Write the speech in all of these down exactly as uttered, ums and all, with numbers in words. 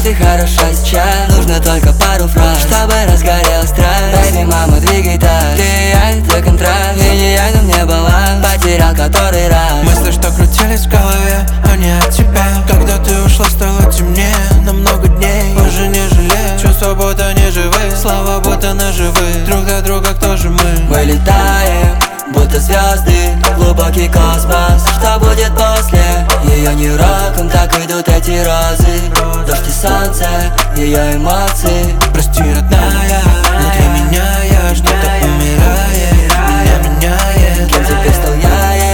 ты хороша сейчас, нужно только пару фраз, чтобы разгорелась страсть. Baby, мама, двигай так, ты и я, это контраст, и не я, но мне баланс потерял который раз. Мысли, что крутились в голове, а не от тебя. Когда ты ушла, стало темнее на много дней. Уже не жалею, чувства будто не живые, слова будто наживы. Друг для друга кто же мы? Мы летаем, будто звезды, глубокий космос. Что будет после? Ее не роком, так идут эти розы. Дождь и солнце, ее эмоции. Прости, родная, внутри меня я что-то умирает. Меня меняет. Кем теперь стал я, я,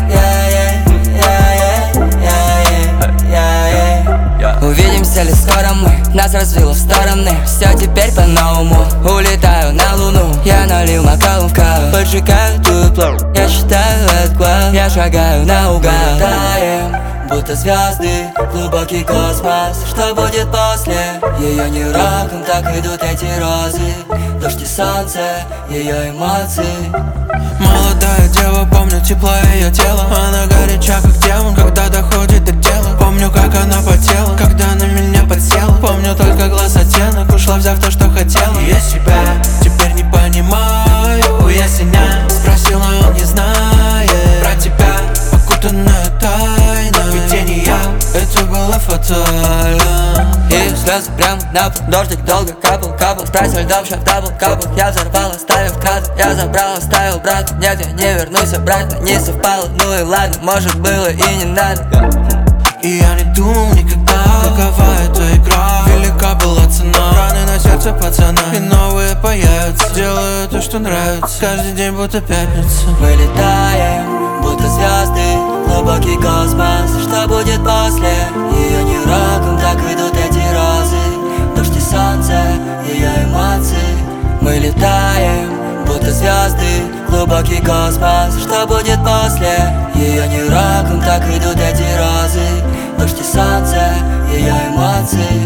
увидимся ли скоро мы? Нас развело в стороны. Все теперь по-новому. Улетаю на луну. Я налил бокалом в каву. Поджигаю дупло. Я считаю этот класс. Я шагаю наугад. Мы летаем, будто звезды, глубокий космос. Что будет после? Ее не роком, так идут эти розы. Дождь и солнце, ее эмоции. Молодая дева, помню тепло ее тела. Она горяча, как демон, когда доходит до дела. Помню, как она потела, когда на меня подсела. Помню только глаз оттенок, ушла, взяв то, что хотела. Я себя теперь не понимаю, уясняю. Спросил, но он не знает про тебя, окутанная тайна. Видение, это было фатально. И слезы прямо на пол, дождик долго капал, капал. Спросил льдом, шаг дабл, капал. Я взорвал, оставив кадр, я забрал, оставил брат. Нет, я не вернусь обратно, не совпало, ну и ладно. Может было и не надо. И я не думал никогда, какова эта игра. Велика была цена, раны на сердце пацана. И новые появятся, делаю то, что нравится. Каждый день будто пятница. Мы летаем, будто звезды, глубокий космос. Что будет после? Ее не роком, так идут эти розы. Дождь и солнце, ее эмоции. Мы летаем, будто звезды, глубокий космос. Что будет после? Ее не роком, так идут эти розы. Дождь и солнце, ее эмоции.